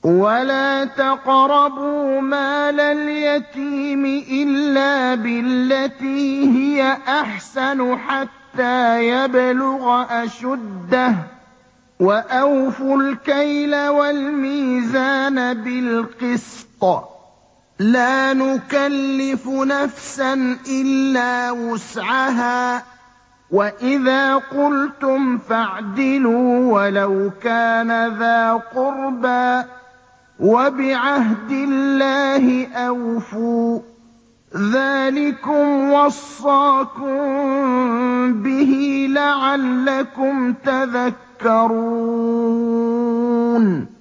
وَلَا تَقْرَبُوا مَالَ الْيَتِيمِ إِلَّا بِالَّتِي هِيَ أَحْسَنُ حَتَّىٰ يَبْلُغَ أَشُدَّهُ ۖ وَأَوْفُوا الْكَيْلَ وَالْمِيزَانَ بِالْقِسْطِ ۖ لَا نُكَلِّفُ نَفْسًا إِلَّا وُسْعَهَا ۖ وَإِذَا قُلْتُمْ فَاعْدِلُوا وَلَوْ كَانَ ذَا قُرْبَىٰ ۖ وَبِعَهْدِ اللَّهِ أَوْفُوا ۚ ذَٰلِكُمْ وَصَّاكُم بِهِ لَعَلَّكُمْ تَذَكَّرُونَ